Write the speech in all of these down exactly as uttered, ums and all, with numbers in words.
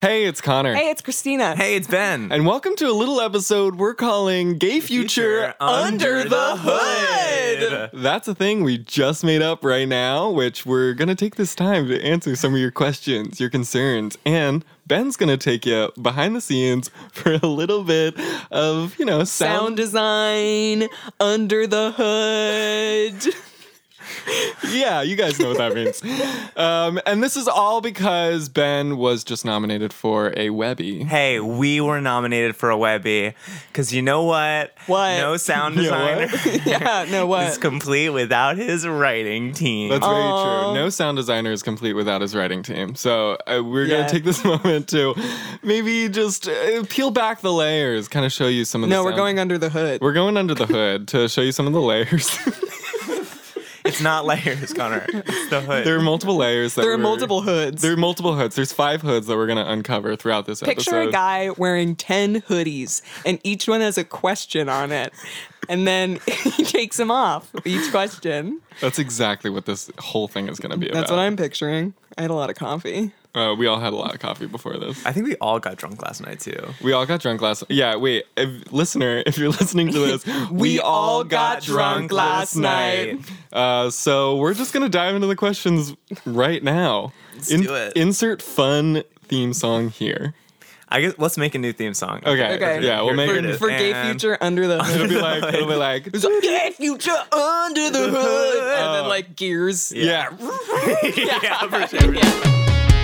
Hey, it's Connor. Hey, it's Christina. Hey, it's Ben. And welcome to a little episode we're calling Gay Future, Future Under the Hood. That's a thing we just made up right now, which we're going to take this time to answer some of your questions, your concerns, and Ben's going to take you behind the scenes for a little bit of, you know, sound, Sound design, under the hood. Yeah, you guys know what that means. Um, and this is all because Ben was just nominated for a Webby. Hey, we were nominated for a Webby because you know what? What? No sound You know designer what? Yeah, no, what? is complete without his writing team. That's very Aw. true. No sound designer is complete without his writing team. So uh, we're Yeah. going to take this moment to maybe just uh, peel back the layers, kind of show you some of the No, we're sound- going under the hood. We're going under the hood to show you some of the layers. It's not layers, Connor. It's the hood. There are multiple layers. That There are we're- multiple hoods. There are multiple hoods. There's five hoods that we're going to uncover throughout this Picture episode. a guy wearing ten hoodies, and each one has a question on it. And then he takes them off, each question. That's exactly what this whole thing is going to be about. That's what I'm picturing. I had a lot of coffee. Uh, we all had a lot of coffee before this. I think we all got drunk last night, too. We all got drunk last. Yeah, wait, if, listener, if you're listening to this, We all got drunk last night. Uh, so we're just gonna dive into the questions right now. Let's do it. Insert fun theme song here. I guess let's make a new theme song. Okay. Okay. Yeah, we'll make Here it. it is. For Gay And- Future, under the It'll hood. be like. It'll be like. It's like, Gay Future, under the hood. And Oh. then, like, gears. Yeah. yeah, for sure. Yeah.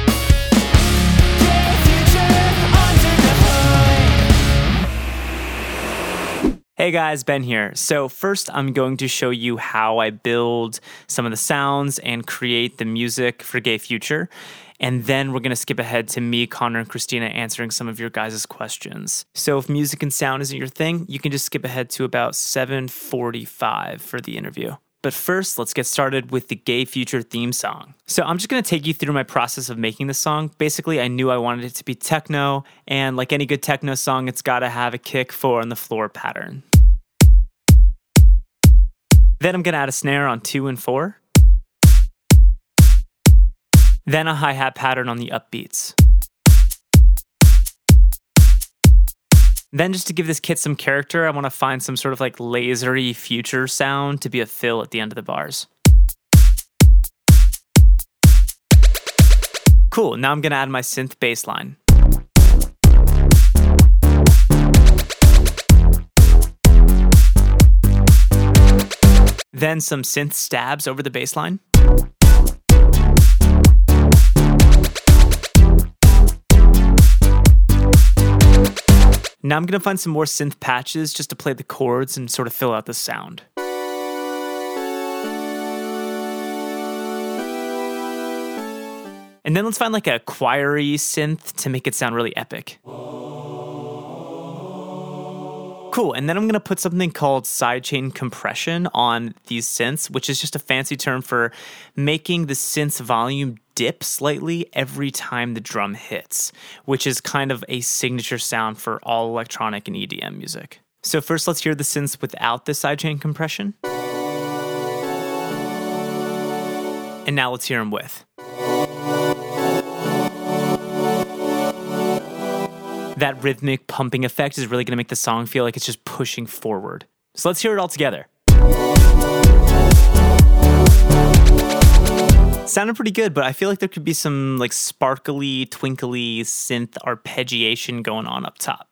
Hey guys, Ben here. So first I'm going to show you how I build some of the sounds and create the music for Gay Future. And then we're going to skip ahead to me, Connor, and Christina answering some of your guys' questions. So if music and sound isn't your thing, you can just skip ahead to about seven forty-five for the interview. But first, let's get started with the Gay Future theme song. So I'm just going to take you through my process of making this song. Basically, I knew I wanted it to be techno, and like any good techno song, it's got to have a kick, four on the floor pattern. Then I'm going to add a snare on two and four. Then a hi-hat pattern on the upbeats. Then just to give this kit some character, I want to find some sort of like lasery future sound to be a fill at the end of the bars. Cool, now I'm going to add my synth bass line. Then some synth stabs over the bass line. Now I'm going to find some more synth patches just to play the chords and sort of fill out the sound. And then let's find like a choir-y synth to make it sound really epic. Cool, and then I'm going to put something called sidechain compression on these synths, which is just a fancy term for making the synth's volume dip slightly every time the drum hits, which is kind of a signature sound for all electronic and E D M music. So first, let's hear the synths without the sidechain compression. And now let's hear them with. That rhythmic pumping effect is really going to make the song feel like it's just pushing forward. So let's hear it all together. Sounded pretty good, but I feel like there could be some like sparkly, twinkly synth arpeggiation going on up top.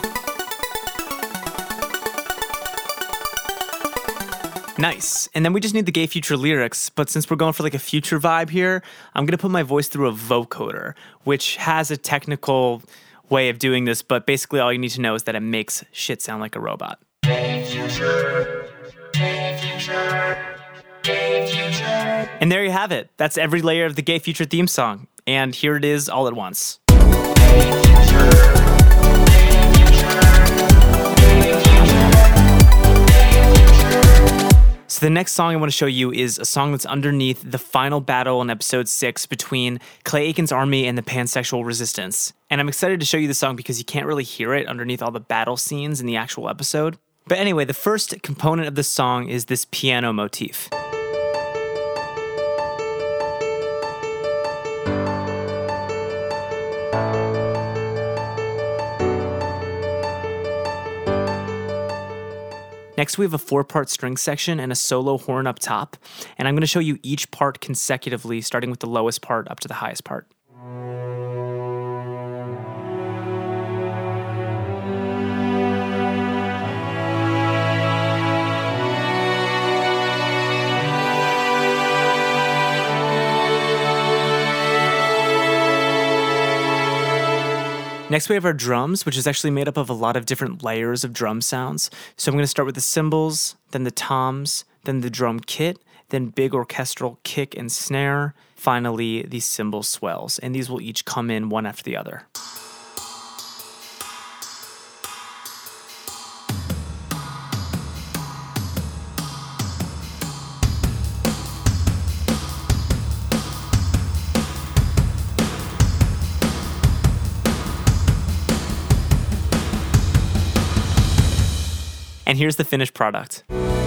Nice. And then we just need the Gay Future lyrics, but since we're going for like a future vibe here, I'm going to put my voice through a vocoder, which has a technical way of doing this, but basically all you need to know is that it makes shit sound like a robot. Gay Future, Gay Future, Gay Future. And there you have it. That's every layer of the Gay Future theme song. And here it is all at once. Gay Future, Gay Future, Gay Future, Gay Future. So the next song I want to show you is a song that's underneath the final battle in episode six between Clay Aiken's army and the Pansexual Resistance. And I'm excited to show you the song because you can't really hear it underneath all the battle scenes in the actual episode. But anyway, the first component of the song is this piano motif. Next, we have a four-part string section and a solo horn up top. And I'm going to show you each part consecutively, starting with the lowest part up to the highest part. Next, we have our drums, which is actually made up of a lot of different layers of drum sounds. So I'm going to start with the cymbals, then the toms, then the drum kit, then big orchestral kick and snare, finally the cymbal swells. And these will each come in one after the other. And here's the finished product.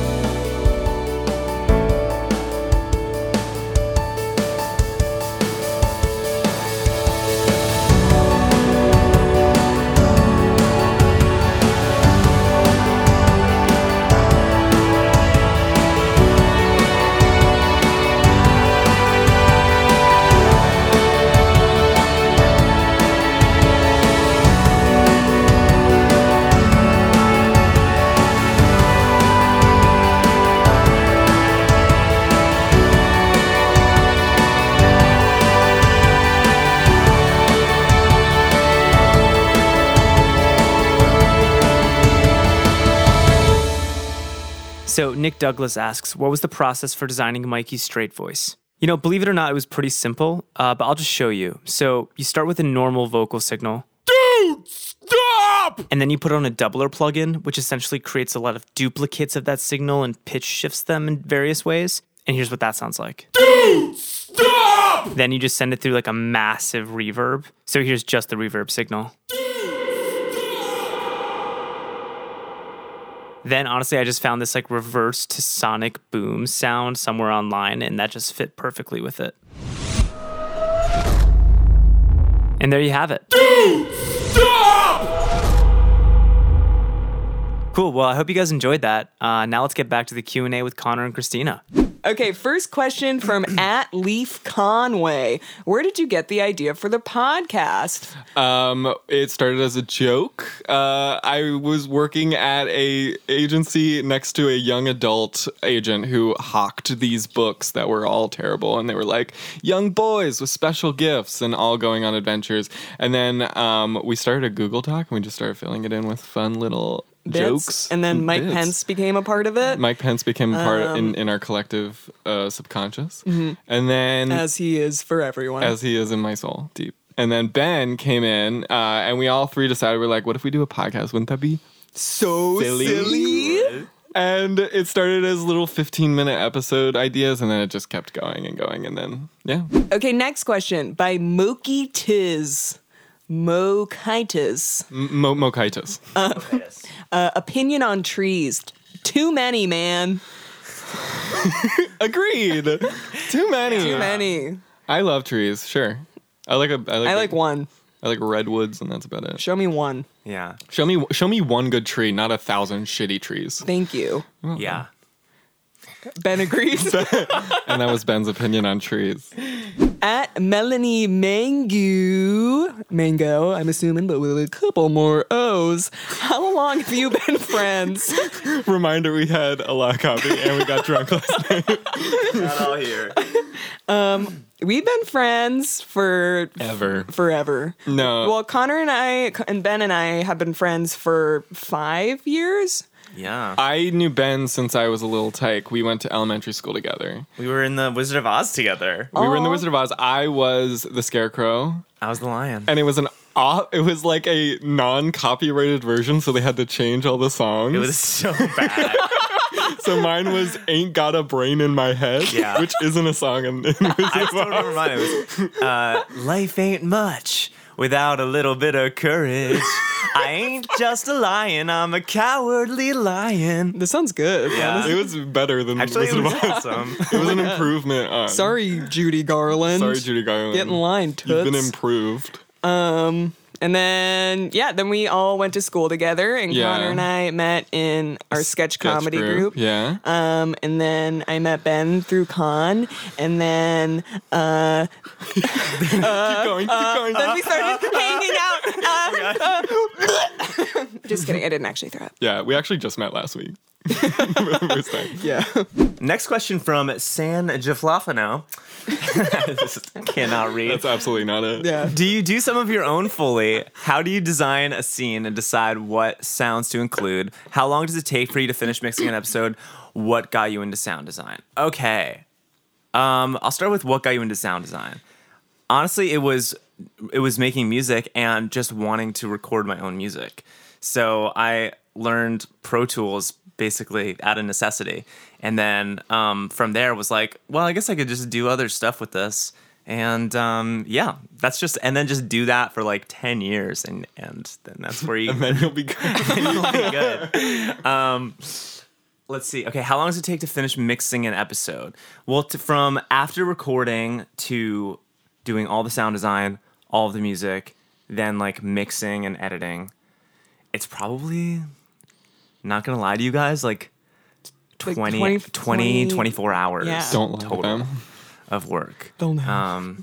So Nick Douglas asks, what was the process for designing Mikey's straight voice? You know, believe it or not, it was pretty simple, uh, but I'll just show you. So you start with a normal vocal signal. Dude, stop! And then you put on a doubler plugin, which essentially creates a lot of duplicates of that signal and pitch shifts them in various ways. And here's what that sounds like. Dude, stop! Then you just send it through like a massive reverb. So here's just the reverb signal. Then, honestly, I just found this like reverse to sonic boom sound somewhere online, and that just fit perfectly with it. And there you have it. Dude, stop! Cool. Well, I hope you guys enjoyed that. Uh, now let's get back to the Q and A with Connor and Christina. Okay, first question from at Leaf Conway. Where did you get the idea for the podcast? Um, it started as a joke. Uh, I was working at a agency next to a young adult agent who hawked these books that were all terrible, and they were like young boys with special gifts and all going on adventures. And then um, we started a Google Doc, and we just started filling it in with fun little Bits. jokes. And then Mike bits. Pence became a part of it. Mike Pence became a part Um, in, in our collective uh, subconscious. Mm-hmm. And then As he is for everyone. as he is in my soul, deep. And then Ben came in, uh, and we all three decided, we're like, what if we do a podcast? Wouldn't that be so silly? silly. And it started as little fifteen minute episode ideas, and then it just kept going and going. And then, yeah. Okay, next question by Moki Tiz. Mokitis. M- Mo- Mokitis. Uh, opinion on trees. Too many, man. Agreed. Too many. Too many. I love trees, sure. I like a. I like, I like one. I like redwoods, and that's about it. Show me one. Yeah. Show me, show me one good tree, not a thousand shitty trees. Thank you. Yeah. Ben agrees. And that was Ben's opinion on trees. At Melanie Mango, Mango, I'm assuming, but with a couple more O's. How long have you been friends? Reminder: we had a lot of coffee and we got drunk last night. Not all here. We've been friends for Ever. forever. No. Well, Connor and I and Ben and I have been friends for five years. Yeah. I knew Ben since I was a little tyke. We went to elementary school together. We were in the Wizard of Oz together. We were in the Aw. Wizard of Oz. I was the Scarecrow, I was the lion. and it was an off, it was like a non-copyrighted version, so they had to change all the songs. It was so bad. So mine was "Ain't Got a Brain in My Head," Yeah. which isn't a song in, in Wizard I of still Oz. remember mine. It was, uh, life ain't much without a little bit of courage. I ain't just a lion, I'm a cowardly lion. This sounds good. Yeah. honestly. It was better than Actually, Wizard it of was Oz. awesome. It was an improvement on. Sorry, Judy Garland. Sorry, Judy Garland. Get in line, You've been toots. improved. Um, And then, yeah, then we all went to school together, and Yeah. Connor and I met in our sketch, Sketch comedy group. Yeah. Um, and then I met Ben through Con, and then uh, keep going. Keep going. then we started hanging out. Uh, uh, just kidding, I didn't actually throw up. Yeah, we actually just met last week. For the first time. Yeah. Next question from San Jaflafano. Just cannot read. That's absolutely not it. Yeah. Do you do some of your own Foley? How do you design a scene and decide what sounds to include? How long does it take for you to finish mixing an episode? What got you into sound design? Okay. Um, I'll start with what got you into sound design. Honestly, it was it was making music and just wanting to record my own music. So I learned Pro Tools basically out of necessity. And then um, from there was like, well, I guess I could just do other stuff with this. And um, yeah, that's just, and then just do that for like ten years. And, and then that's where you, And then you'll be good. you'll be good. Um, let's see. Okay, how long does it take to finish mixing an episode? Well, to, from after recording to doing all the sound design, all of the music, then like mixing and editing, it's probably, not gonna lie to you guys, like Like twenty, twenty, twenty, twenty-four hours Yeah. Don't lie to total them. of work. Don't know. Um,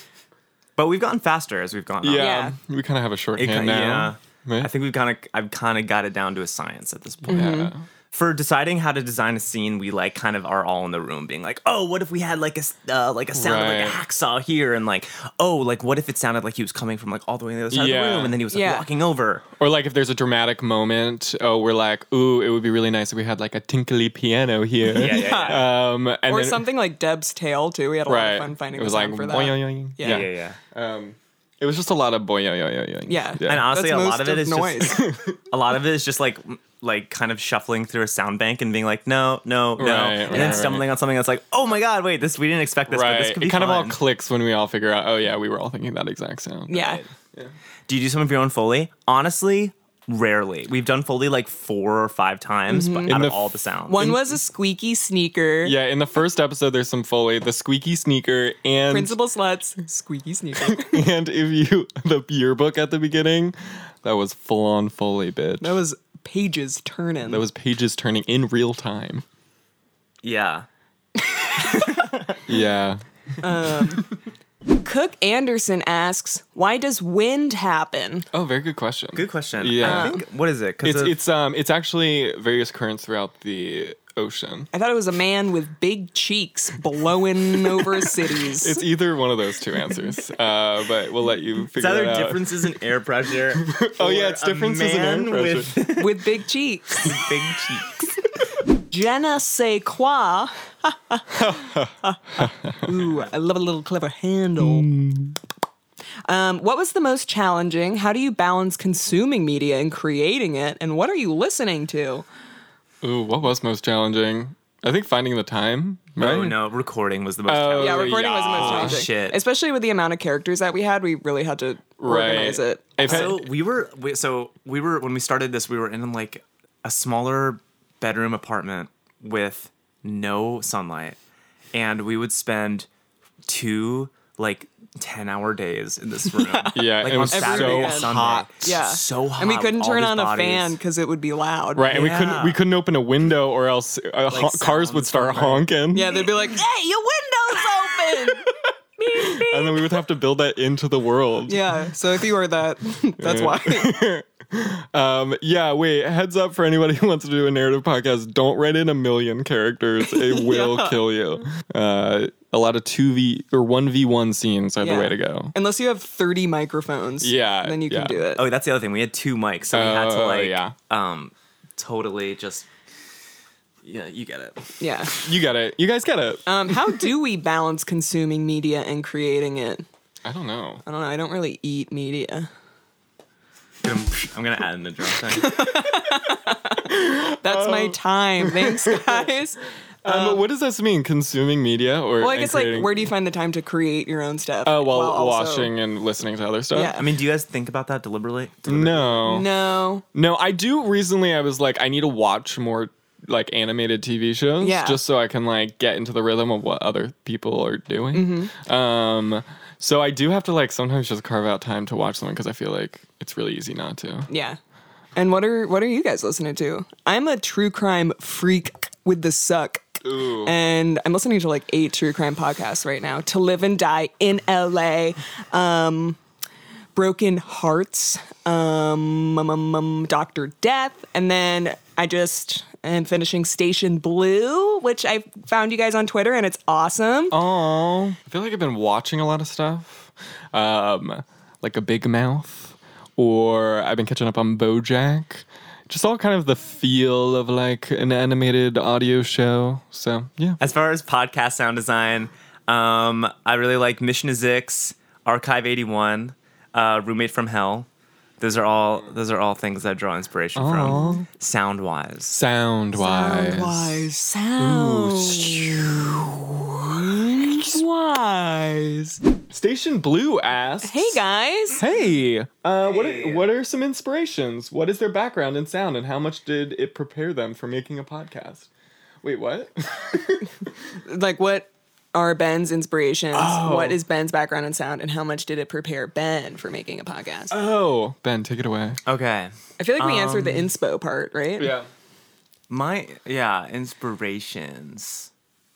but we've gotten faster as we've gone on. Yeah, Yeah. we kind of have a It shorthand ki- now. yeah. Right? I think we've kind of, I've kind of got it down to a science at this point. Yeah. For deciding how to design a scene, we like kind of are all in the room being like, oh, what if we had like a s- uh, like a sound of like a Right. hacksaw here, and like, oh, like what if it sounded like he was coming from like all the way on the other side Yeah. of the room, and then he was like Yeah. walking over. Or like if there's a dramatic moment, oh, we're like, ooh, it would be really nice if we had like a tinkly piano here. Yeah, yeah, yeah. Um, and or then, something like Deb's Tail, too. We had a lot Right. of fun finding it was the like sound for that. boing, Yeah. Yeah, yeah, yeah. Um, it was just a lot of boing, yeah, yeah, yeah. Yeah. And honestly, That's a lot most of it of is noise. just a lot of it is just like m- like kind of shuffling through a sound bank and being like, no, no, no, Right, and right, then right. stumbling on something that's like, oh my god, wait, this we didn't expect this, but this Right. could be It kind of all fun. clicks when we all figure out, oh yeah, we were all thinking that exact sound. Yeah. Do you do some of your own Foley? Honestly, rarely. We've done Foley like four or five times, but out In of the all f- the sounds. One was a squeaky sneaker. Yeah, in the first episode, there's some Foley, the squeaky sneaker, and Principal Sluts, squeaky sneaker. and if you the yearbook at the beginning, that was full on Foley, bitch. That was pages turning. that was pages turning in real time. Yeah. Yeah. Cook Anderson asks, why does wind happen? Oh, very good question. Good question. Yeah. I think, what is it? 'Cause It's of- it's um it's actually various currents throughout the ocean. I thought it was a man with big cheeks blowing over cities. It's either one of those two answers, uh, but we'll let you it's figure either that out. differences in air pressure. Oh yeah, or it's a differences in air man pressure. with with big cheeks. big cheeks. Je ne sais quoi. Ooh, I love a little clever handle. Um, what was the most challenging? How do you balance consuming media and creating it? And what are you listening to? Ooh, what was most challenging? I think finding the time. Right? Oh no, recording was the most. Oh, challenging. Yeah, recording was the most yeah. challenging. Shit. Especially with the amount of characters that we had, we really had to organize Right. it. I've had- So we were we, so we were when we started this, we were in like a smaller bedroom apartment with no sunlight, and we would spend two like ten hour days in this room. yeah, like it on was Every Saturday so and weekend. Sunday. hot. Yeah. so hot. And we with couldn't all turn these on a bodies. fan because it would be loud. Right, and we Yeah. couldn't we couldn't open a window or else uh, hon- cars would sounds start from- honking. Yeah, they'd be like, hey, your window's open. Beep, beep. And then we would have to build that into the world. Yeah, so if you were that, that's why. Um, yeah, wait, heads up for anybody who wants to do a narrative podcast, don't write in a million characters. It will Yeah. kill you. Uh, a lot of two v or one v one scenes are Yeah. the way to go. Unless you have thirty microphones. Yeah, Then you yeah. can do it. Oh, that's the other thing. We had two mics, so we had to Oh, like yeah. um totally just yeah, you get it. Yeah. You get it. You guys get it. Um, how do we balance consuming media and creating it? I don't know. I don't know. I don't really eat media. I'm gonna add in the drum thing. That's my time. Thanks, guys. Um, but what does this mean? Consuming media or Well, I and guess, like, creating- where do you find the time to create your own stuff? Oh, while while also- watching and listening to other stuff? Yeah. I mean, do you guys think about that deliberately? No. No. No, I do recently I was like, I need to watch more like animated T V shows Yeah. just so I can like get into the rhythm of what other people are doing. Mm-hmm. Um So I do have to like sometimes just carve out time to watch something because I feel like it's really easy not to. Yeah. And what are what are you guys listening to? I'm a true crime freak with the suck. Ooh. And I'm listening to like eight true crime podcasts right now. To Live and Die in L A, um, Broken Hearts, um, um, um, um, Doctor Death, and then I just am finishing Station Blue, which I found you guys on Twitter, and it's awesome. Oh, I feel like I've been watching a lot of stuff, um, like a Big Mouth, or I've been catching up on BoJack. Just all kind of the feel of like an animated audio show. So yeah. As far as podcast sound design, um, I really like Mission to Zix, Archive eighty-one, uh, Roommate from Hell. Those are all those are all things that I draw inspiration Aw. from, sound wise. Sound wise. Wise sound wise. Station Blue asks, Hey guys. Hey, uh, what Hey. are, what are some inspirations? What is their background in sound, and how much did it prepare them for making a podcast? Wait, what? Like, what are Ben's inspirations? Oh. What is Ben's background in sound, and how much did it prepare Ben for making a podcast? Oh, Ben, take it away. Okay. I feel like we answered the Um, inspo part, right? Yeah. My, yeah, inspirations.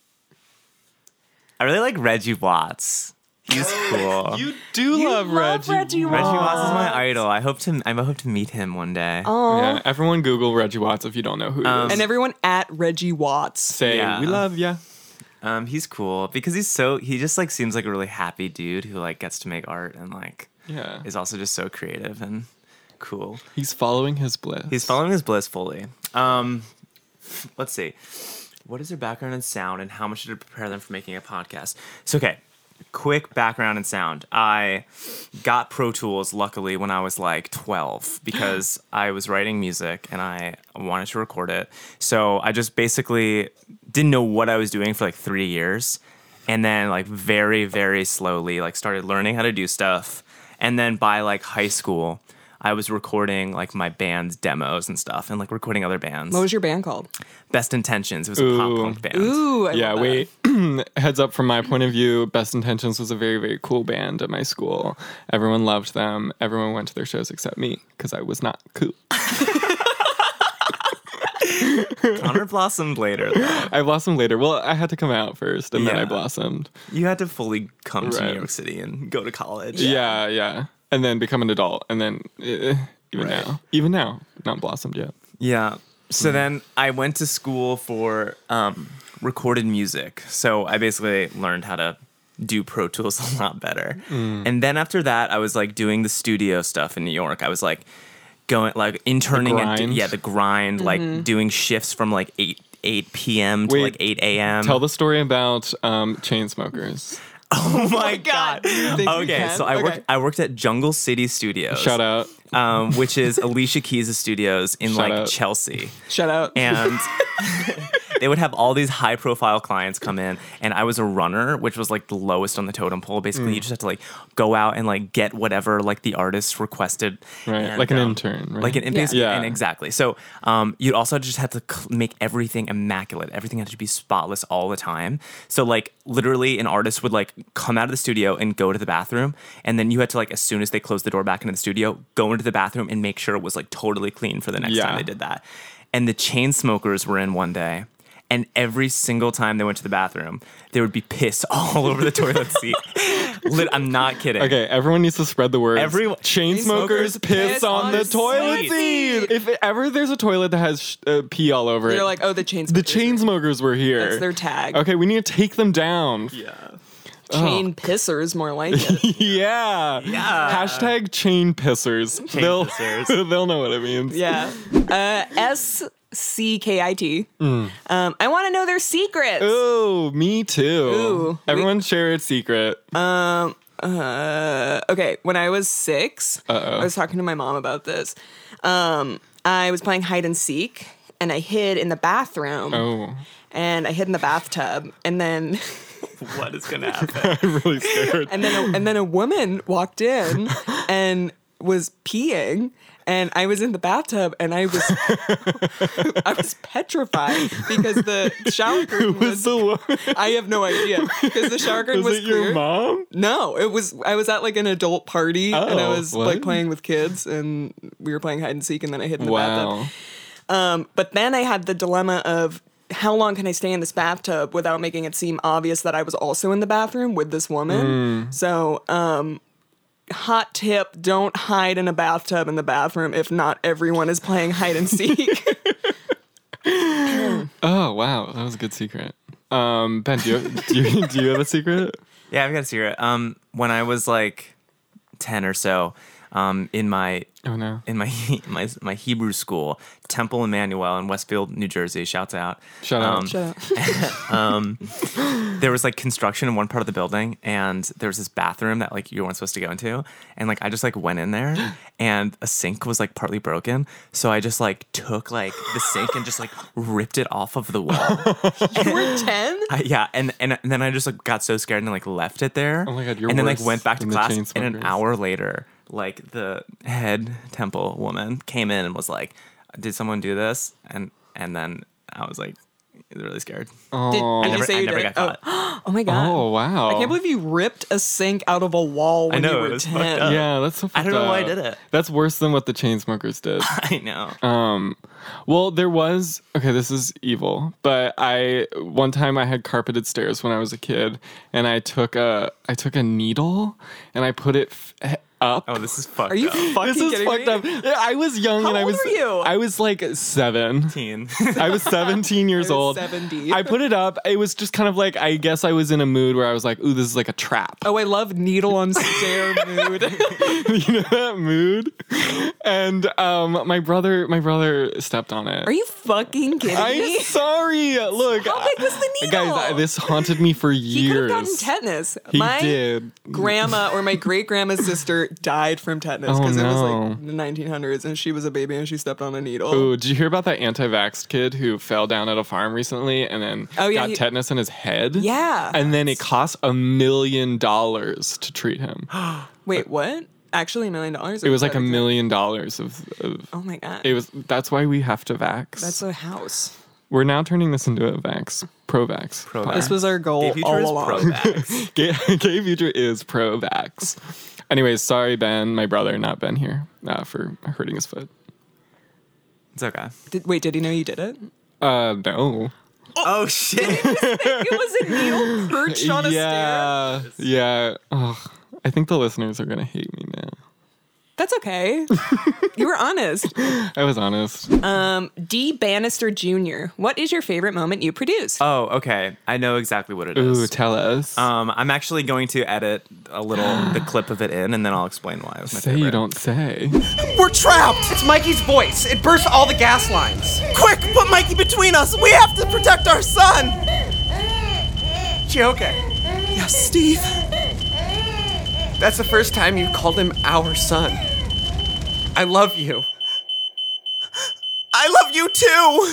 I really like Reggie Watts. He's cool. You do You love, love Reggie. Reggie Reggie Watts. Watts is my idol. I hope to I hope to meet him one day. Aw. Yeah, everyone Google Reggie Watts if you don't know who he Um, is. And everyone at Reggie Watts. Say, Yeah. we love ya. Um, he's cool because he's so he just like seems like a really happy dude who like gets to make art and like Yeah. is also just so creative and cool. He's following his bliss. He's following his bliss fully. Um, let's see. What is their background in sound and how much did it prepare them for making a podcast? So, okay, quick background in sound. I got Pro Tools, luckily, when I was like twelve because I was writing music and I wanted to record it. So I just basically didn't know what I was doing for like three years. And then like very, very slowly like started learning how to do stuff. And then by like high school, I was recording like my band's demos and stuff and like recording other bands. What was your band called? Best Intentions. It was a Ooh. pop punk band. Ooh, I Yeah, love wait. Heads up from my point of view, Best Intentions was a very, very cool band at my school. Everyone loved them. Everyone went to their shows except me because I was not cool. Connor blossomed later, though. I blossomed later. Well, I had to come out first, and then I Yeah. blossomed. You had to fully come to Right. New York City and go to college. Yeah, yeah. And then become an adult, and then uh, even Right. now, even now, not blossomed yet. Yeah. So then I went to school for um, recorded music. So I basically learned how to do Pro Tools a lot better. And then after that, I was like doing the studio stuff in New York. I was like going like interning and grind? yeah, the grind, like doing shifts from like eight eight p.m. to Wait, like eight a.m. Tell the story about um, chain smokers. Oh my God. god. You think we Okay, can? so I Okay. worked I worked at Jungle City Studios. Shout out. Um, which is Alicia Keys' studios in Shout like out. Chelsea. Shout out. And they would have all these high profile clients come in, and I was a runner, which was like the lowest on the totem pole. Basically, Mm. you just have to like go out and like get whatever like the artist requested. Right, And, like an um, intern, right? Like an Yeah. basically, Yeah. and exactly. So um, you'd also just have to cl- make everything immaculate. Everything had to be spotless all the time. So like literally, an artist would like come out of the studio and go to the bathroom, and then you had to like as soon as they closed the door back into the studio, go into the bathroom and make sure it was like totally clean for the next Yeah. time they did that. And the chain smokers were in one day. And every single time they went to the bathroom, there would be piss all over the toilet seat. Lit- I'm not kidding. Okay, everyone needs to spread the word. Every- chain smokers piss on the toilet seat. If ever there's a toilet that has sh- uh, pee all over You're it, like, oh, the chain the smokers. chain smokers were here. That's their tag. Okay, we need to take them down. Yeah. Chain pissers, more like it. Yeah. Yeah. Hashtag chain pissers. they'll, pissers. they'll know what it means. Yeah. Uh, S C K I T. Um, I want to know their secrets. Ooh, me too. Ooh. Everyone share its secret. Uh, okay, when I was six, Uh-oh. I was talking to my mom about this. Um, I was playing hide and seek, and I hid in the bathroom, Oh, and I hid in the bathtub, and then What is gonna happen? I'm really scared. and then a, and then a woman walked in, and was peeing and I was in the bathtub and I was I was petrified because the shower curtain Was was, the one? I have no idea because the shower curtain Was was, it your clear. mom? No, it was I was at like an adult party and I Oh, was what? like playing with kids and we were playing hide and seek and then I hid in the bathtub. Wow. Um, but then I had the dilemma of how long can I stay in this bathtub without making it seem obvious that I was also in the bathroom with this woman? So, um, hot tip, don't hide in a bathtub in the bathroom if not everyone is playing hide and seek. Oh wow, that was a good secret. Um, Ben, do you do you, do you have a secret? Yeah, I've got a secret. Um, when I was like ten or so, um, in my Oh no. in my my my Hebrew school, Temple Emmanuel in Westfield, New Jersey. Shouts out. Shout out. Um, Shut up. There was like construction in one part of the building, and there was this bathroom that like you weren't supposed to go into, and like I just like went in there, and a sink was like partly broken, so I just like took like the sink and just like ripped it off of the wall. You were ten? I, yeah, and, and and then I just like got so scared and like left it there. Oh my God, you're And then like worse went back to than the class, and an Chainsmokers. hour later, like the head temple woman came in and was like, "Did someone do this?" And and then I was like, really scared. Did, Oh. did I you never, say I you never did? got Oh. caught. Oh my god. Oh wow. I can't believe you ripped a sink out of a wall when I know, you it were was ten. fucked up. Yeah, that's so. I don't know fucked why I up. did it. That's worse than what the Chainsmokers did. I know. Um, well, there was okay. This is evil, but I one time I had carpeted stairs when I was a kid, and I took a I took a needle and I put it f- up. Oh, this is fucked Are you up. fucking This is kidding fucked me? up. Yeah, I was young How and I old was were you? I was like seven. Teen. I was seventeen years I was old. seventy. I put it up. It was just kind of like I guess I was in a mood where I was like, "Ooh, this is like a trap." Oh, I love needle on stair mood. You know that mood? And um, my brother, my brother stepped on it. Are you fucking kidding I'm me? sorry. Look, How big was the needle? guys, I- this haunted me for He could years. have gotten tetanus. He My did. grandma or my great grandma's sister died from tetanus Oh, because it was no. like the nineteen hundreds and she was a baby and she stepped on a needle. Ooh, did you hear about that anti-vaxxed kid who fell down at a farm recently and then Oh, yeah, got he- tetanus in his head? Yeah. And then it cost a million dollars to treat him. Wait, what? Actually, a million dollars? It was like a million dollars of, of Oh my god. it was that's why we have to vax. That's a house. We're now turning this into a vax, pro-vax. Pro-vax. pod. This was our goal Gay Future all is along. pro-vax. Gay, Gay Future is pro-vax. Anyways, sorry, Ben, my brother, not Ben here, uh, for hurting his foot. It's okay. Did, wait, did he know you did it? Uh, no. Oh shit. It was a needle perched on a stair. yeah, yeah. Ugh, I think the listeners are gonna hate me now. That's okay. You were honest. I was honest. D. Bannister Junior What is your favorite moment you produced? Oh, okay. I know exactly what it is. Ooh, tell us. Um, I'm actually going to edit a little the clip of it in, and then I'll explain why it was my say favorite. you don't say. We're trapped! It's Mikey's voice. It burst all the gas lines. Quick, put Mikey between us. We have to protect our son. You okay? Yes, Steve. That's the first time you called him our son. I love you. I love you too!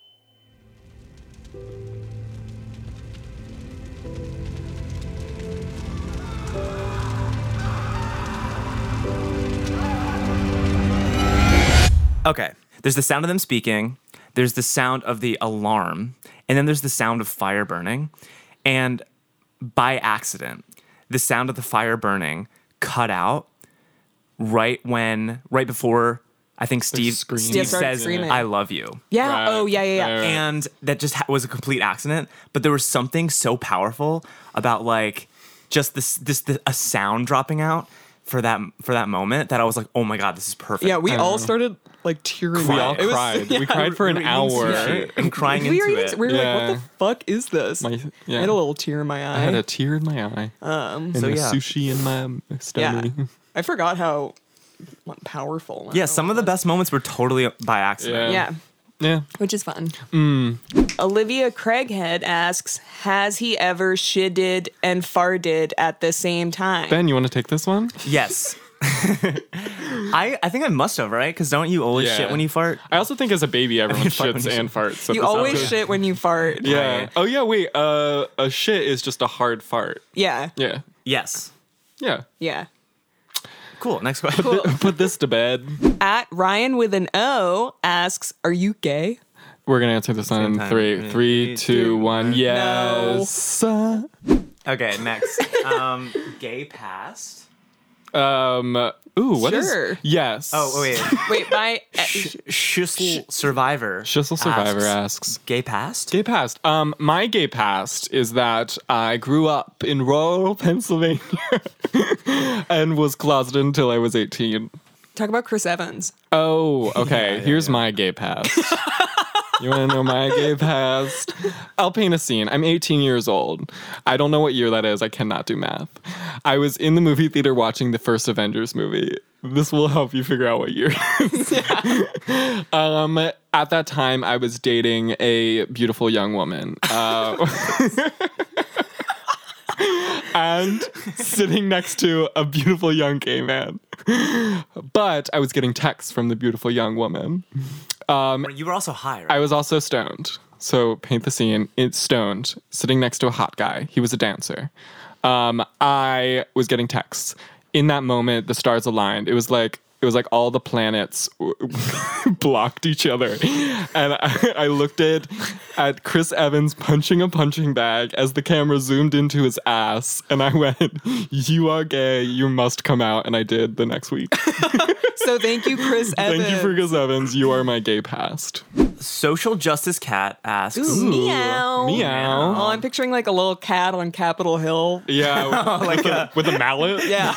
Okay. There's the sound of them speaking, there's the sound of the alarm, and then there's the sound of fire burning. And by accident, the sound of the fire burning cut out right when, right before I think Steve, scream. Steve Yeah, started says, screaming. I love you. Yeah. Right. Oh, yeah, yeah, yeah. Right. And that just ha- was a complete accident. But there was something so powerful about like just this, this, this a sound dropping out for that for that moment that I was like, oh my god, this is perfect. Yeah, we all started like tearing. We all It was- cried. yeah. we cried for an We were eating hour. sushi and crying We were, into even, it. we were Yeah. like, what the fuck is this? My- yeah. I had a little tear in my eye. I had a tear in my eye. Um, and so the yeah. sushi in my yeah. stomach. I forgot how powerful. Yeah, some of the best moments were totally by accident. Yeah. Yeah, Yeah. which is fun. Mm. Olivia Craighead asks, has he ever shidded and farted at the same time? Ben, you want to take this one? Yes. I I think I must have, right? Because don't you always Yeah. shit when you fart? I also think as a baby, everyone fart when shits you and farts. at You the same always time. shit when you fart. Yeah. Right. Oh yeah. Wait. Uh, a shit is just a hard fart. Yeah. Yeah. Yes. Yeah. Yeah. Cool. Next question. Put this to bed. At Ryan with an O asks, "Are you gay?" We're gonna answer this on time. three, Three, three, two, two, one. one. Yes. Uh, Okay, next. Um, gay past. Um. Ooh. What is? Sure. Yes. Oh, wait. Wait, my Sh- Schüssel Survivor. Schüssel Survivor asks. Gay past? Gay past. Um, my gay past is that I grew up in rural Pennsylvania and was closeted until I was eighteen. talk about Chris Evans. Oh, okay. Yeah, yeah, Here's yeah. my gay past. You want to know my gay past? I'll paint a scene. I'm eighteen years old. I don't know what year that is. I cannot do math. I was in the movie theater watching the first Avengers movie. This will help you figure out what year it is. um, at that time, I was dating a beautiful young woman. Uh, and sitting next to a beautiful young gay man. But I was getting texts from the beautiful young woman. Um, You were also high, right? I was also stoned. So paint the scene. It's stoned, sitting next to a hot guy. He was a dancer. Um, I was getting texts. In that moment, the stars aligned. It was like it was like all the planets blocked each other, and I, I looked at at Chris Evans punching a punching bag as the camera zoomed into his ass, and I went, "You are gay. You must come out." And I did the next week. So thank you, Chris Evans. Thank you for Chris Evans. You are my gay past. Social Justice Cat asks. Ooh, meow. Meow. Oh, I'm picturing like a little cat on Capitol Hill. Yeah, like a, with a mallet. Yeah.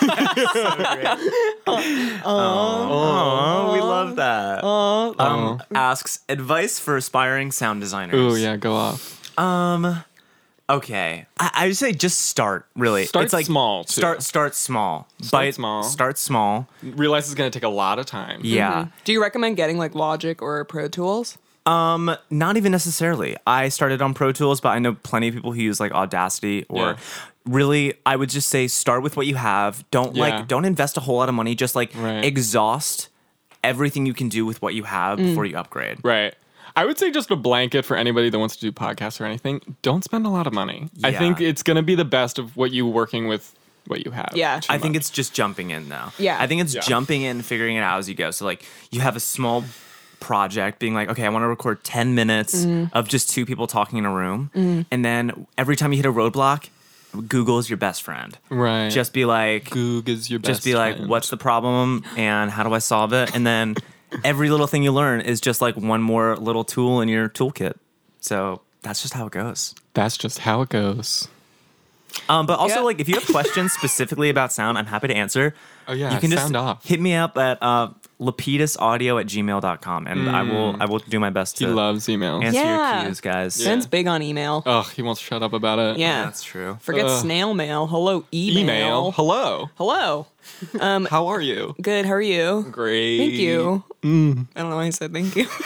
Oh, we love that. um, asks advice for aspiring sound designers. Ooh, yeah, go off. Um. Okay, I, I would say just start. Really, Start it's like small, too. Start start small. Start Bite small. Start small. Realize it's gonna take a lot of time. Yeah. Do you recommend getting like Logic or Pro Tools? Um, not even necessarily. I started on Pro Tools, but I know plenty of people who use like Audacity or Yeah. really I would just say start with what you have. Don't Yeah. like don't invest a whole lot of money. Just like Right. exhaust everything you can do with what you have before you upgrade. Right. I would say just a blanket for anybody that wants to do podcasts or anything. Don't spend a lot of money. I Yeah. think it's gonna be the best of what you working with what you have. Yeah. too I think much. it's just jumping in though. Yeah. I think it's Yeah. jumping in, figuring it out as you go. So like you have a small project being like, okay, I want to record ten minutes of just two people talking in a room. And then every time you hit a roadblock, Google is your best friend. right. Just be like, Goog is your best. just be like, friend. what's the problem and how do I solve it? And then every little thing you learn is just like one more little tool in your toolkit. So that's just how it goes. That's just how it goes. Um, but also, Yeah. like, if you have questions specifically about sound, I'm happy to answer. Oh, yeah, you can just sound off. hit me up at uh, lapidusaudio at gmail dot com, and I will I will do my best He to loves email. answer Yeah. your cues, guys. Yeah. Ben's big on email. Ugh, he won't shut up about it. Yeah. That's true. Forget Ugh. snail mail. Hello, email. Email. Hello. Hello. How are you? Good. How are you? Great. Thank you. I don't know why I said thank you.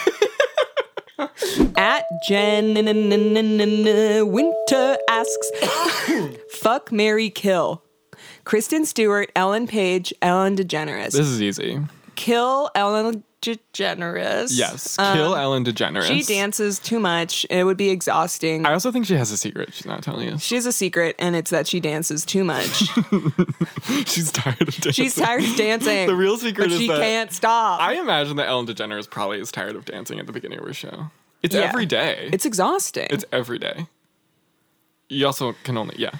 At Jen Winter asks, fuck, marry, kill. Kristen Stewart, Ellen Page, Ellen DeGeneres. This is easy. Kill Ellen DeGeneres. Yes. Kill Ellen DeGeneres. She dances too much. It would be exhausting. I also think she has a secret she's not telling us. She has a secret, and it's that she dances too much. She's tired of dancing. She's tired of dancing. The real secret but is she that can't stop. I imagine that Ellen DeGeneres probably is tired of dancing at the beginning of her show. It's Yeah. every day. It's exhausting. It's every day. You also can only, yeah.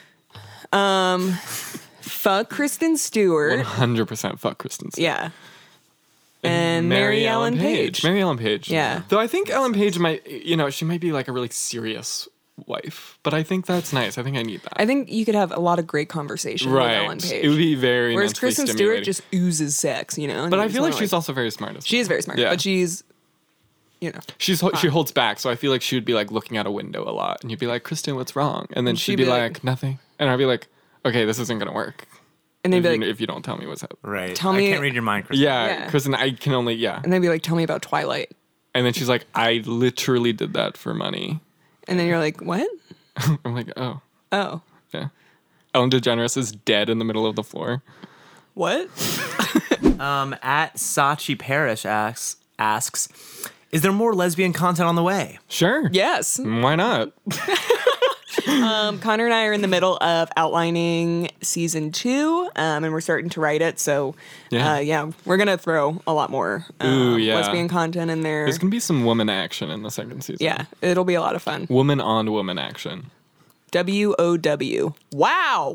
Fuck Kristen Stewart. one hundred percent fuck Kristen Stewart. Yeah. And Mary, Ellen Page. Mary Ellen Page. Yeah. Though I think Ellen Page might, you know, she might be like a really serious wife, but I think that's nice. I think I need that. I think you could have a lot of great conversation right. with Ellen Page. It would be very Whereas mentally Kristen stimulating. Stewart just oozes sex, you know? and But you I just feel like wanna, she's also very smart as well. She is very smart, Yeah. but she's, you know. She's she holds back, so I feel like she would be like looking out a window a lot, and you'd be like, "Kristen, what's wrong?" And then she'd, she'd be, be like, like- "Nothing," and I'd be like, "Okay, this isn't gonna work." And they'd If be you, like, if you don't tell me what's happening. Right. Tell I me- can't read your mind, Chris. Yeah, Yeah. Kristen, I can only yeah. and they'd be like, tell me about Twilight. And then she's like, "I literally did that for money." And then you're like, what? I'm like, "Oh, Oh, yeah." Ellen DeGeneres is dead in the middle of the floor. what? Um, at Sachi Parrish asks asks, is there more lesbian content on the way? Sure. Yes. Why not? um, Connor and I are in the middle of outlining season two, um, and we're starting to write it. So, Yeah. uh, yeah, we're gonna throw a lot more um, Ooh, yeah. lesbian content in there. There's gonna be some woman action in the second season. Yeah, it'll be a lot of fun. Woman on woman action. W O W. Wow.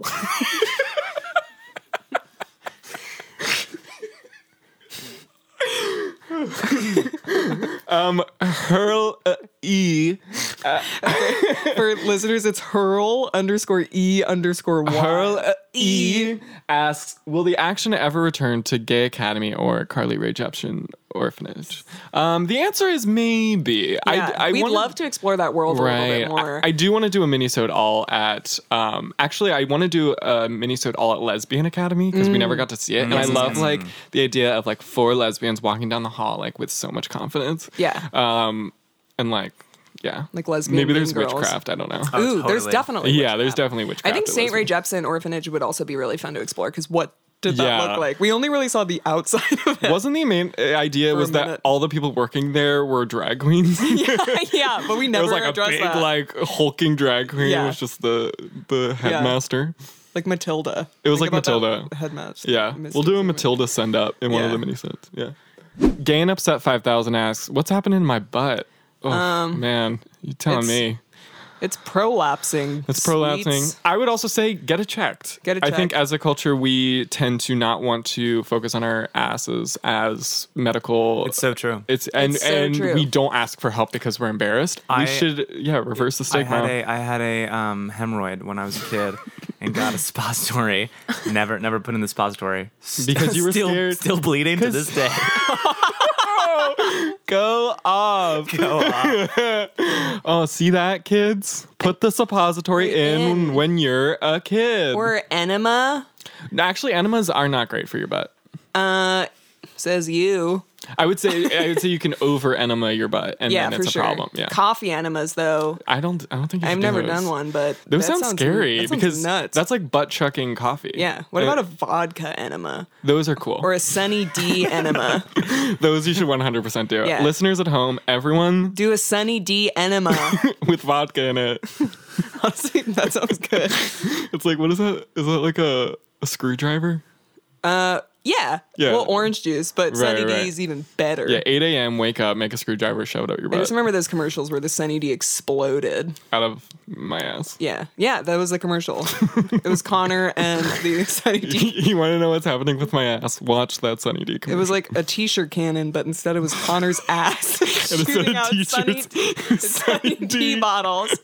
um, hurl uh, e For listeners, it's hurl underscore e underscore y. hurl uh, e asks, will the action ever return to Gay Academy or Carly Rae Jepsen Orphanage? Um, the answer is maybe. Yeah, I, I we'd wanna, love to explore that world a little Right. bit more. I, I do want to do a minisode all at. Um, actually, I want to do a minisode all at Lesbian Academy because we never got to see it, and I love like the idea of like four lesbians walking down the hall like with so much confidence. Yeah. Um, and like, yeah, Like lesbian Maybe there's mean girls. witchcraft. I don't know. Oh, Ooh, there's totally. definitely yeah, witchcraft. there's definitely witchcraft. I think at Saint Ray lesbian. Jepsen Orphanage would also be really fun to explore because what did that Yeah. look like? We only really saw the outside of it. Wasn't the main uh, idea For a was that minute. all the people working there were drag queens? Yeah, but we It never was like a addressed big, that. like hulking drag queen. Yeah. It was just the the headmaster. Like Matilda. It was Think like about that Matilda. Headmaster. Yeah, we'll do a Matilda send up in one of Yeah. the minisets. Yeah. Gay and Upset five thousand asks, "What's happening in my butt?" Oh man, you telling Um, it's- me? It's prolapsing. It's prolapsing. sweets. I would also say get it checked. Get it I think checked. as a culture we tend to not want to focus on our asses as medical. It's so true. It's and It's so and true. we don't ask for help because we're embarrassed. I- we should yeah reverse the I stigma. had a I had a um, hemorrhoid when I was a kid and got a suppository. Never never put in the suppository Because you were still, scared? Still bleeding to this day. Go off. Go off. Oh, see that, kids? Put the suppository Put it in, in. when you're a kid. Or enema, Actually, enemas are not great for your butt. says you. I would say I would say you can over enema your butt, and Yeah, then for it's a sure. problem. Yeah, Coffee enemas, though. I don't. I don't think you I've should do never those. done one, but Those that sound sounds- scary that sounds because nuts. that's like butt chucking coffee. Yeah. What Uh, about a vodka enema Those are cool. or a Sunny D enema? Those you should one hundred percent do. Yeah. Listeners at home, everyone Do a Sunny D enema. with vodka in it. Honestly, that sounds good. It's like, what is that? Is that like a, a screwdriver? Yeah. Yeah. Well, orange juice, but Right, Sunny right. D is even better. Yeah, eight a.m. Wake up, make a screwdriver, shove it out your I butt, just remember those commercials where the Sunny D exploded. out of my ass. Yeah. Yeah, that was the commercial. It was Connor and the Sunny D. You want to know what's happening with my ass? Watch that Sunny D commercial. It was like a t-shirt cannon, but instead it was Connor's ass instead of shooting out Sunny, t-shirts, Sunny Sunny D D. bottles.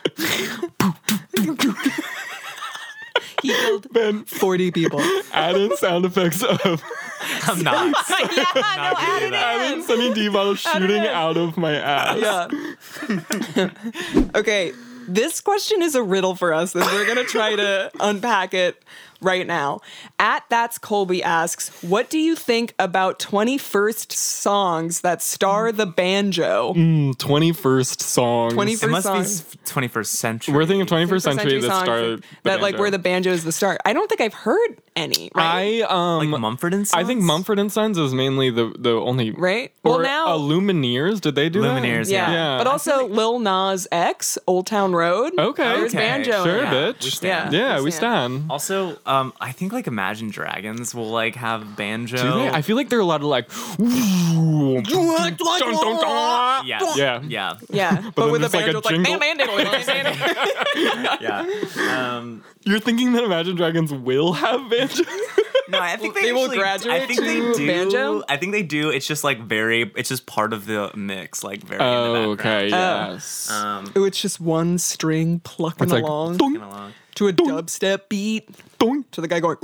He killed Ben, forty people. add in sound effects of I'm not. Yeah, no, add it add in in. Sunny D bottle shooting in. out of my ass. Yeah. Okay, this question is a riddle for us, and we're gonna try to unpack it right now. At That's Colby asks, what do you think about twenty-first songs that star the banjo? twenty-first songs. twenty-first It must songs. be twenty-first century. We're thinking twenty-first century that songs started that like where the banjo is the start. I don't think I've heard any. Right? I um like Mumford and Sons. I think Mumford and Sons is mainly the the only Right? Or Well, now- uh, Lumineers, did they do Lumineers, that? yeah. yeah. But also Lil Nas X, Old Town Road. Okay. There's Okay. banjo. Sure, in it. Yeah, bitch. we stand. Yeah. Yeah, we we stand. stand. Also, um, I think like Imagine Dragons will like have banjo. Do they? I feel like they're a lot of like. dun, dun, dun. Yeah. Yeah. Yeah. Yeah, but, then with a there's, like, banjo, a it's like, jingle. bam, bam, bam, bam, bam. Yeah. Um, You're thinking that Imagine Dragons will have banjo? no, I think they, They will actually- graduate I think to they do. banjo? I think they do. It's just like very. It's just part of the mix. Like very. Oh, in the okay. background. Yes. Um, Oh, it's just one string plucking It's like, along dun, Come along. to a dubstep beat dun. to the guy going,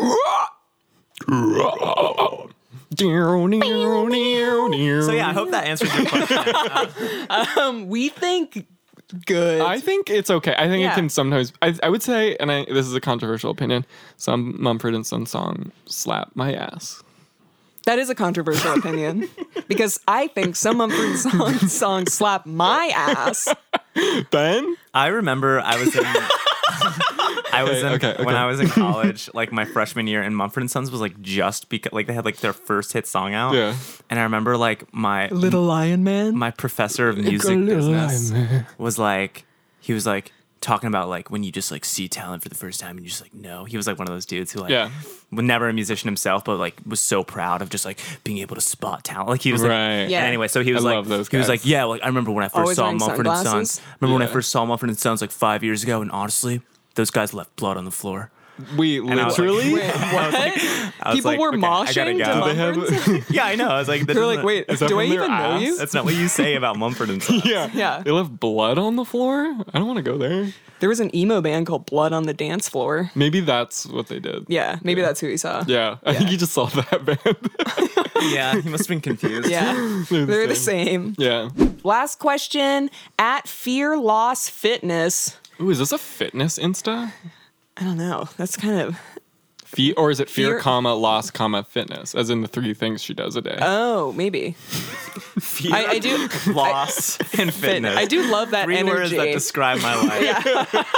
So yeah, I hope that answers your question. um, we think good. I think it's okay. I think Yeah. it can sometimes. I, I would say, and I, this is a controversial opinion. Some Mumford and Sons song slap my ass. That is a controversial opinion because I think some Mumford Sons songs slap my ass. Ben, I remember I was in. I was Okay, in okay, okay. when I was in college, like my freshman year, and Mumford and Sons was like just because like they had like their first hit song out. Yeah. And I remember like my Little Lion Man. my professor of music Little business Lion Man. was like, he was like, talking about like when you just like see talent for the first time and you just like no. He was like one of those dudes who like Yeah. was never a musician himself, but like was so proud of just like being able to spot talent. Like he was like, Right. Yeah. And anyway, so he was I like, love those he was guys. like, yeah, like I remember when I first Always saw wearing Mumford and sunglasses? Sons. Remember when I Yeah. first saw Mumford and Sons like five years ago, and honestly, those guys left blood on the floor. We I was like- literally. Wait, what? I was People like, were okay, I gotta moshing go. to Do they have- Mumford and Sons? Yeah, I know. I was like, that They're like, doesn't- wait, Is that do I from their even know ass? you? that's not what you say about Mumford and Sons. yeah. Yeah. They left blood on the floor. I don't want to go there. There was an emo band called Blood on the Dance Floor. Maybe that's what they did. Yeah, maybe that's who he saw. Yeah. I think you just saw that band. Yeah, he must have been confused. Yeah, they're the same. Yeah. Last question at Fear Loss Fitness. Ooh, is this a fitness Insta? I don't know. That's kind of Fear, or is it fear, Fear- comma, loss, comma, fitness? As in the three things she does a day. oh maybe. Fear, I, I do loss, and fitness. I do love that Three words energy. that describe my life.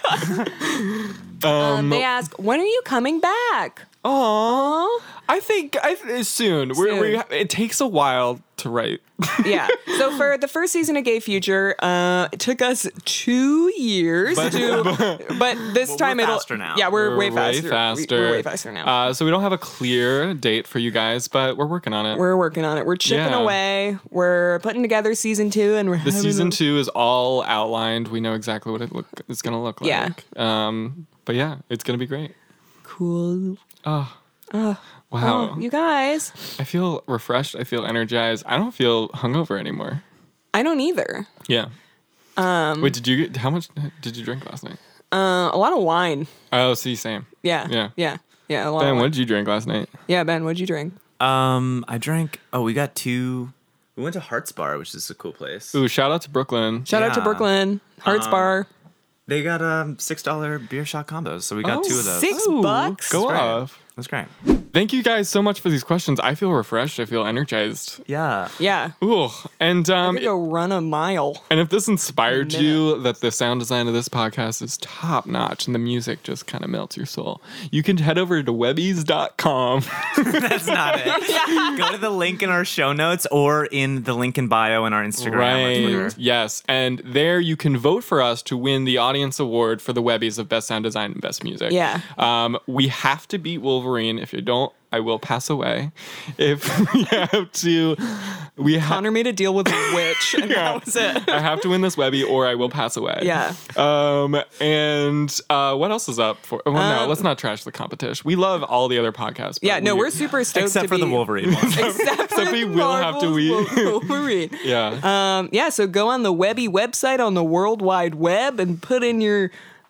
Um, they ask, when are you coming back? Aww. I think I, soon. We're, Soon. we it takes a while to write. Yeah. So for the first season of Gay Future, uh, it took us two years But- to, but this Well, time we're it'll. faster now. Yeah, we're, We're way faster. We- faster. We're way faster now. Uh, so we don't have a clear date for you guys, but we're working on it. we're working on it. We're chipping Yeah. away. We're putting together season two, and we're the having season a- two is all outlined. We know exactly what it look it's gonna look like. Yeah. Um. But yeah, it's gonna be great. Cool. Oh. Oh, Wow. you guys. I feel refreshed. I feel energized. I don't feel hungover anymore. I don't either. Yeah. Um. Wait. Did you? How much did you drink last night? Uh, a lot of wine. Oh, see, same. Yeah. Yeah. Yeah. Yeah. A lot Ben, of what wine. did you drink last night? Yeah, Ben, what'd you drink? Um, I drank. Oh, we got two. We went to Hearts Bar, which is a cool place. Ooh, shout out to Brooklyn. Shout out to Yeah. Brooklyn Hearts Um, Bar. They got um six dollar beer shot combos, so we got Oh, two of those. Six Ooh, bucks? Go That's great. off. That's great. Thank you guys so much for these questions. I feel refreshed. I feel energized. Yeah. Yeah. Ooh, and I'm um, gonna go run a mile. and if this inspired Minute. you that the sound design of this podcast is top notch and the music just kind of melts your soul, you can head over to webbies dot com. That's not it. Go to the link in our show notes or in the link in bio in our Instagram or Twitter. Right. Yes. And there you can vote for us to win the audience award for the Webbies of Best Sound Design and Best Music. Yeah. Um, we have to beat Wolverine. If you don't, I will pass away. If we have to, we have. Connor made a deal with a witch, and Yeah. that was it. I have to win this Webby or I will pass away. Yeah. Um, and uh, what else is up for? Well, no, Um, let's not trash the competition. We love all the other podcasts. but Yeah, no, we- we're super stoked Except to for be, the Wolverine one. Except for we the will have to Marvel's we- Wolverine. Yeah. Um, yeah, so go on the Webby website on the World Wide Web and put in your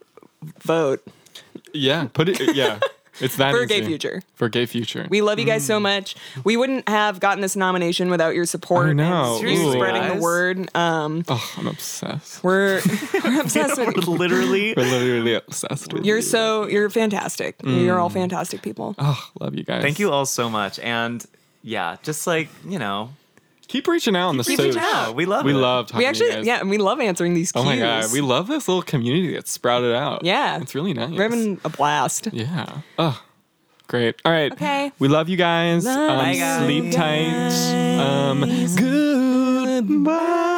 vote Yeah. Put it. Yeah. It's that for easy. Gay Future. For Gay Future. We love you guys Mm. so much. We wouldn't have gotten this nomination without your support I know. and Seriously, spreading guys. the word. Um, Oh, I'm obsessed. we're, we're obsessed with you. Literally. We're literally obsessed with You're you. so you're fantastic. You're all fantastic people. Oh, love you guys. Thank you all so much. And yeah, just like, you know, Keep reaching out on the Keep socials. reaching out. we love We it. love talking We to actually, you guys. yeah, and we love answering these Oh cues. my god, we love this little community that's sprouted out. Yeah. It's really nice. We're having a blast. Yeah. Oh, great. All right. Okay. We love you guys. Love um, Bye, guys. Sleep tight. Um, goodbye.